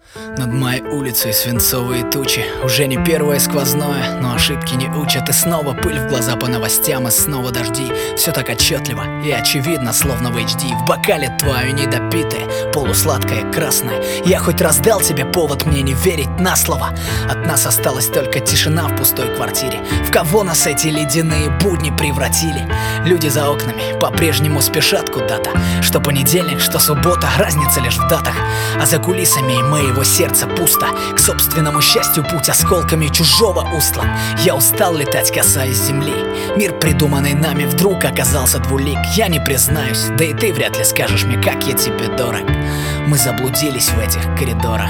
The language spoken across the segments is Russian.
Над моей улицей свинцовые тучи. Уже не первое сквозное, но ошибки не учат. И снова пыль в глаза по новостям, и снова дожди. Все так отчетливо и очевидно, словно в HD. В бокале твое недопитое, полусладкое красное. Я хоть раз дал тебе повод мне не верить на слово. От нас осталась только тишина в пустой квартире. В кого нас эти ледяные будни превратили? Люди за окнами по-прежнему спешат куда-то. Что понедельник, что суббота, разница лишь в датах. А за кулисами моего сердца пусто. К собственному счастью путь осколками чужого устлан. Я устал летать, касаясь земли. Мир, придуманный нами, вдруг оказался двулик. Я не признаюсь, да и ты вряд ли скажешь мне, как я тебе дорог. Мы заблудились в этих коридорах.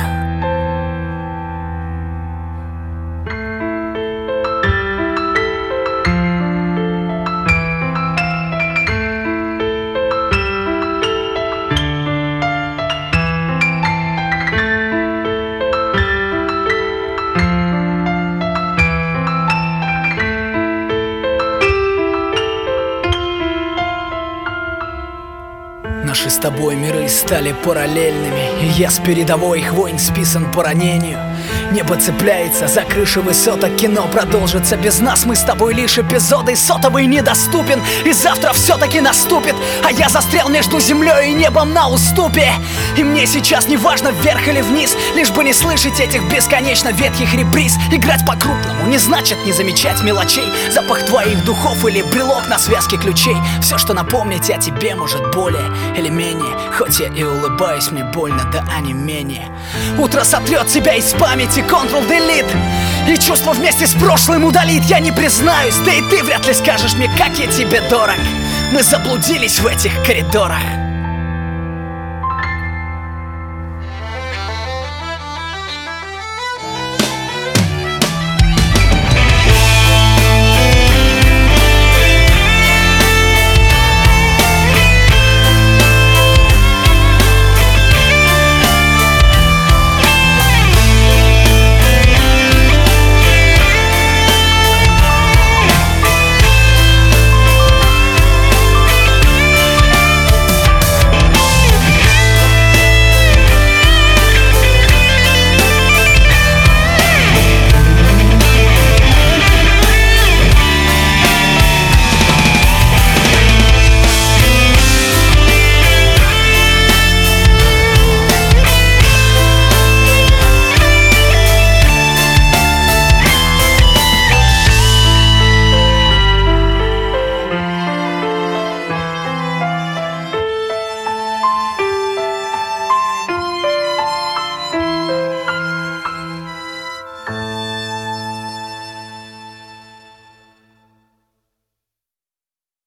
Наши с тобой миры стали параллельными, и я с передовой, их войн списан по ранению. Небо цепляется за крыши высоток, кино продолжится без нас. Мы с тобой лишь эпизоды, и сотовый недоступен. И завтра все-таки наступит, а я застрял между землей и небом на уступе. И мне сейчас не важно, вверх или вниз, лишь бы не слышать этих бесконечно ветхих реприз. Играть по-крупному не значит не замечать мелочей. Запах твоих духов или брелок на связке ключей. Все, что напомнить о тебе, может более или менее. Хоть я и улыбаюсь, мне больно, да онемение. Утро сотрет тебя из памяти, Ctrl-Delete, и чувство вместе с прошлым удалит. Я не признаюсь, да и ты вряд ли скажешь мне, как я тебе дорог. Мы заблудились в этих коридорах.